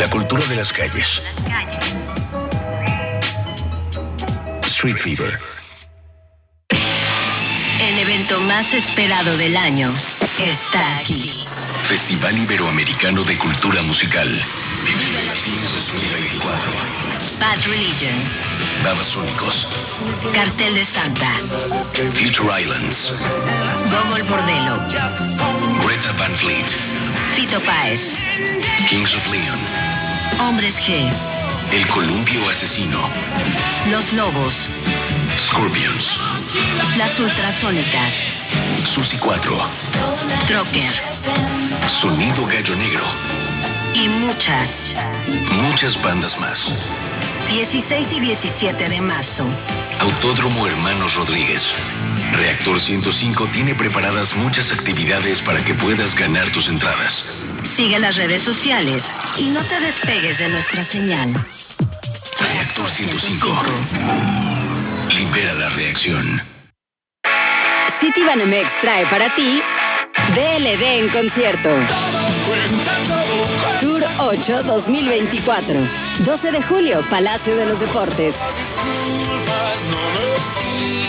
cultura de las calles. Street Fever. El evento más esperado del año está aquí. Festival Iberoamericano de Cultura Musical. Vive Latinos 2024. Bad Religion. Babasónicos. Cartel de Santa. Future Islands. Gogol Bordello. Greta Van Fleet. Fito Páez. Kings of Leon. Hombres G. El Columpio Asesino. Los Lobos. Scorpions. Las Ultrasónicas. Susi 4. Trocker. Sonido Gallo Negro. Y muchas. Muchas bandas más. 16 y 17 de marzo. Autódromo Hermanos Rodríguez. Reactor 105 tiene preparadas muchas actividades para que puedas ganar tus entradas. Sigue las redes sociales y no te despegues de nuestra señal. Reactor 105. Libera la reacción. Citibanamex trae para ti DLD en concierto. Tour 8 2024. 12 de julio, Palacio de los Deportes.